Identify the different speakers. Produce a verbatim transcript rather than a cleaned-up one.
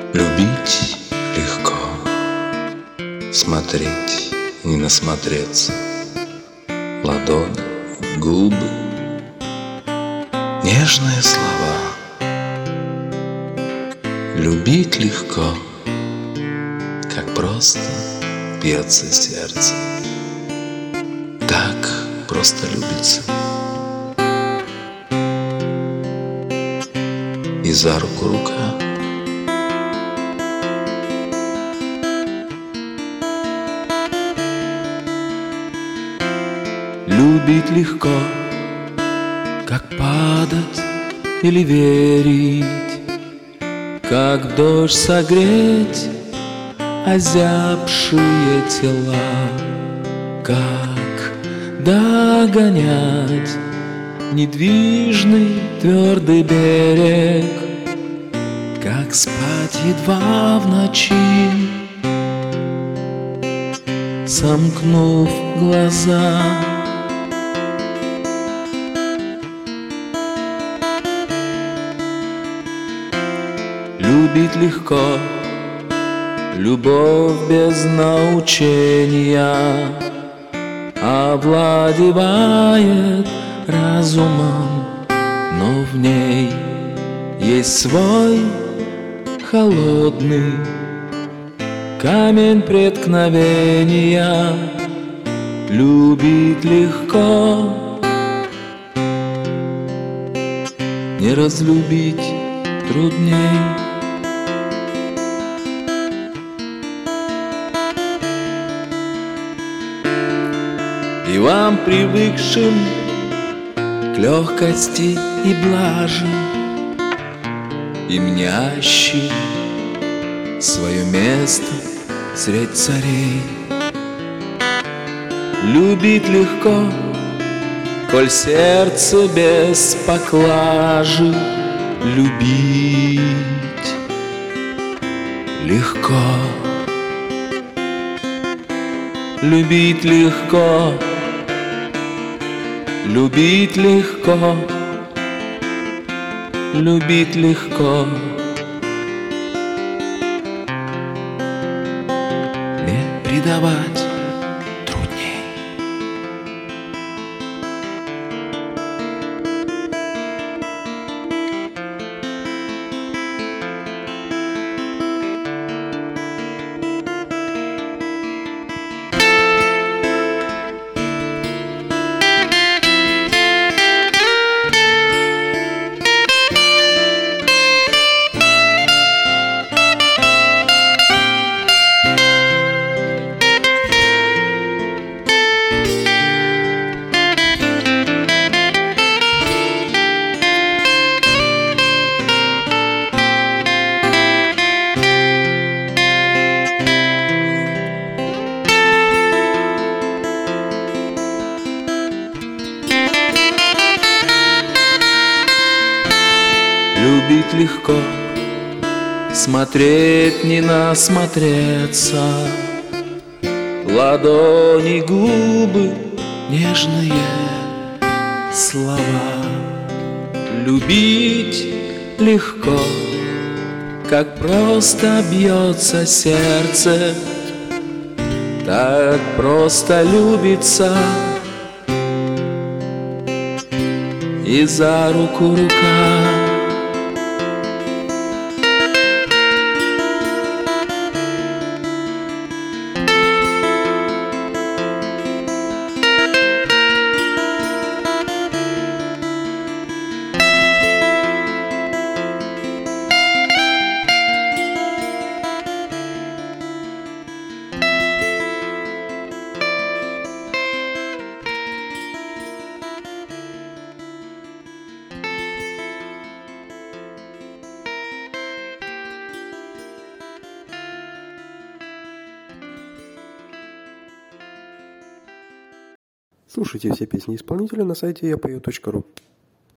Speaker 1: Любить легко, смотреть, не насмотреться. Ладонь, губы, нежные слова. Любить легко, как просто бьется сердце. Так просто любится. И за руку рука.
Speaker 2: Любить легко, как падать или верить, как в дождь согреть озябшие тела, как догонять недвижный твердый берег, как спать едва в ночи, сомкнув глаза. Любить легко, любовь без научения овладевает разумом, но в ней есть свой холодный камень преткновения. Любить легко, не разлюбить трудней. И вам, привыкшим к легкости и блаже, и мнящим свое место средь царей, любить легко, коль сердце без поклажи. Любить легко, любить легко, любить легко, любить легко, не предавать трудней. Любить легко, смотреть не насмотреться. Ладони, губы, нежные слова. Любить легко, как просто бьется сердце, так просто любится. И за руку рука.
Speaker 3: Слушайте все песни исполнителя на сайте я пою точка ру.